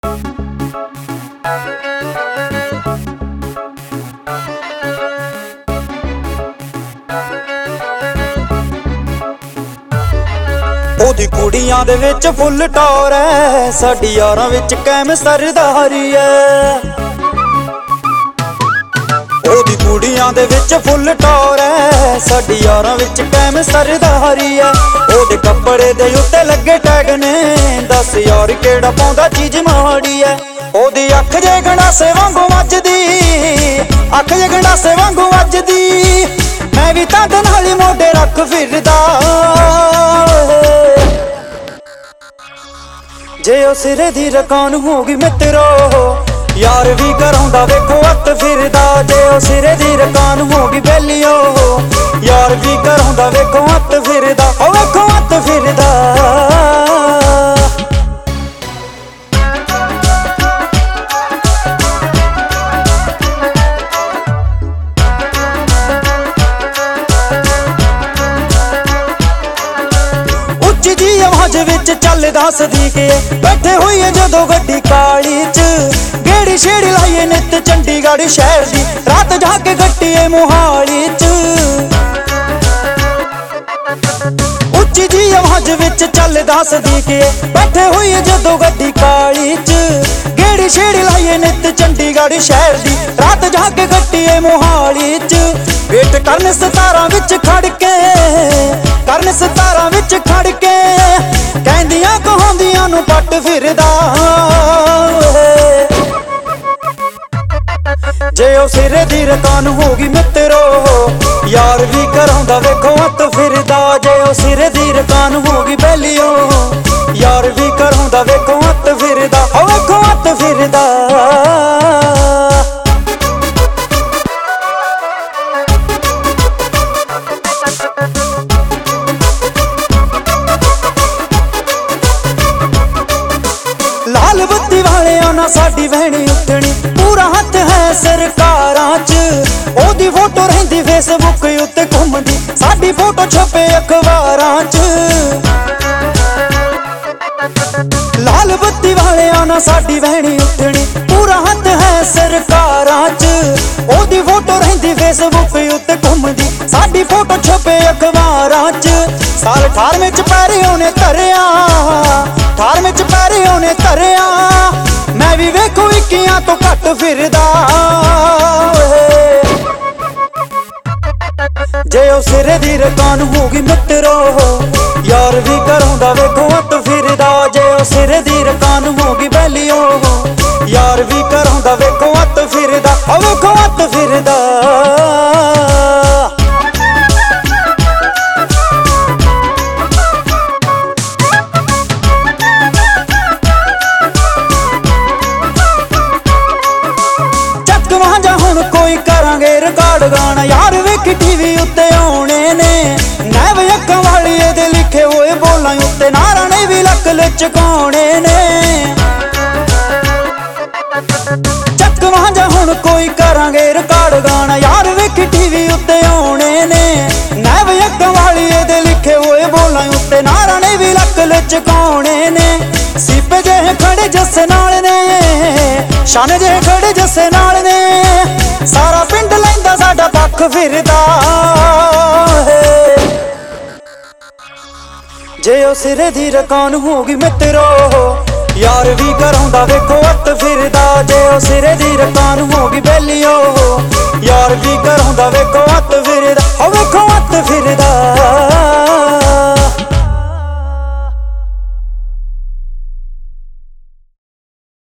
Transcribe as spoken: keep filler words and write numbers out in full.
ओदी कुड़ियां दे विच फुल टौर है, साडी यारां विच कैम सरदारी है। ओदी कुड़ियां दे विच फुल टौर है, साडी यारां विच कैम सरदारी है। ओदे कपड़े दे उत्ते लगे टैग ने, दस यार केड़ा पाउंदा चीज माड़ी है। ओदी अख जे गंडासे वांगू वजदी, अख जे गंडासे वांगू वजदी, मैं भी तां दे नाल मोढे रख फिरदा। जे ओ सिरे दी रकान होगी मित्रो, यार भी कराउंदा वेखो हत्थ फिरदा। जे ओ सिरे दी रकान होगी बेलियो, यार भी कराउंदा वेखो हत्थ फिरदा। ओ वेखो हत्थ फिरदा। उच्ची जी आवाज विच चलदा सदीके, बैठे हुई है जदों गड्डी काली च, गेड़ी छेड़ी लाइए नित चंडीगढ़ शहर दी, रात जाके गट्टीए मोहाली च। उच्ची जी आवाज विच चलदा सदीके, बैठे हुई है जदों गड्डी काली च, गेड़ी छेड़ी लाइए नित चंडीगढ़ शहर दी, रात जाके गट्टीए मोहाली च। वेट करन सतारां विच खड़ के, करन सतारां विच खड़ के, कहंदियां कहांदियां नूं पट फिरदा। जे ओ सिरे दी रकान होगी मित्रो, यार भी कराउंदा वेखो हत्थ फिरदा। जे ओ सिरे दी रकान होगी बेलियो, यार भी कराउंदा वेखो हत्थ फिरदा। ओ वेखो हत्थ फिरदा। लाल बत्ती वालियां ना साडी वहनी उठनी, पूरा हत्थ है सरकारां च। ओदी फोटो रहिंदी फेसबुक उत्ते घुमदी, साडी फोटो छपे अखबारां च। लाल बत्ती वालियां ना साडी वहनी उठनी, पूरा हत्थ है सरकारां च। ओदी फोटो रहिंदी फेसबुक उत्ते घुमदी, साडी फोटो छपे अखबारां च। साल अठारवें च पैरे ओने धरिया, अठारवें च पैरे ओने धरिया, मैं भी वेखो इक्कियां तो घट फिरदा। जे ओ सिरे दी रकान होगी मित्रो, यार भी कराउंदा वेखो हत्थ फिरदा। जे ओ सिरे दी रकान होगी बेलियो, यार भी कराउंदा वेखो हत्थ फिरदा। ओ वेखो हत्थ फिरदा। कोई करांगे रिकॉर्ड गाना, यार वेखी टीवी उत्ते आउणे ने, नैव अक्खां वाली दे लिखे होए बोलां उत्ते नारां ने भी लक लचकाउणे ने। चकवां जा हुण कोई करांगे रिकॉर्ड गाना, यार वेखी टीवी उत्ते आउणे ने, नैव अक्खां वाली दे लिखे होए बोलां उत्ते नारां ने भी लक लचकाउणे ने। सीपे जे खड़े जस्से नाल ने, शान जे खड़े जस्से नाल ने, सारा पिंड लैंदा साडा पक्ख फिरदा। जे ओ सिरे दी रकान होगी मित्रो, यार भी कराउंदा वेखो हत्थ फिरदा। जे ओ सिरे दी रकान होगी बेलियो, यार भी कराउंदा वेखो हत्थ फिरदा। ओ वेखो हत्थ फिरदा।